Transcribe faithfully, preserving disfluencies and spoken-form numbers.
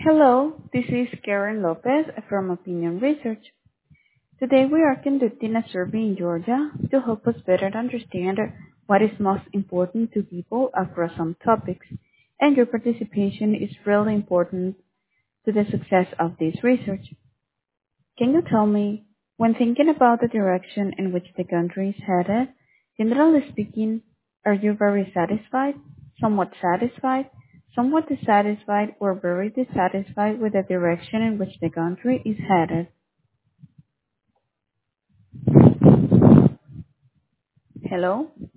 Hello, this is Karen Lopez from Opinion Research. Today we are conducting a survey in Georgia to help us better understand what is most important to people across some topics, and your participation is really important to the success of this research. Can you tell me, when thinking about the direction in which the country is headed, generally speaking, are you very satisfied, somewhat satisfied, somewhat dissatisfied, or very dissatisfied with the direction in which the country is headed? Hello?